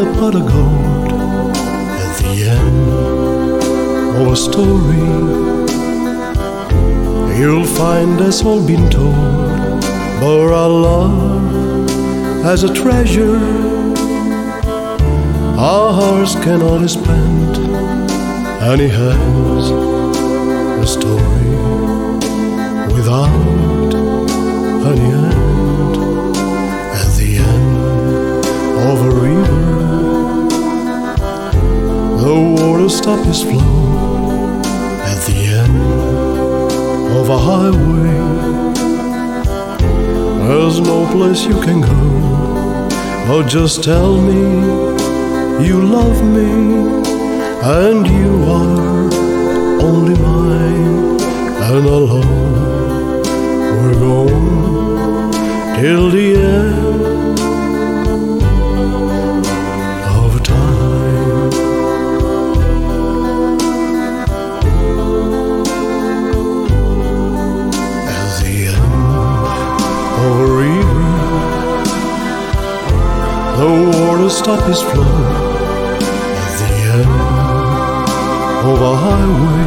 a pot of gold at the end of a story. You'll find us all been told about our love as a treasure our hearts can only spend, and he has a story without any end. At the end of a river, the water stops its flow. At the end of a highway, there's no place you can go. Oh, just tell me you love me, and you are only mine, and alone we're going till the end of time. At the end of a river, the water stops its flow. At the end of a highway,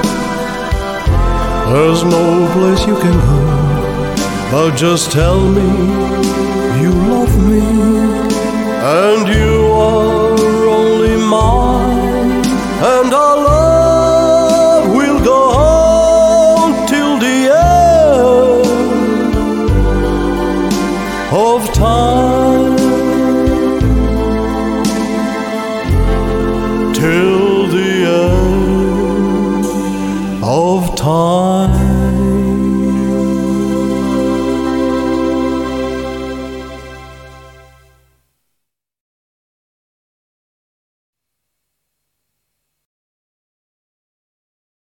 there's no place you can go. But just tell me you love me, and you are only mine, and our love will go on till the end of time. Till the end of time.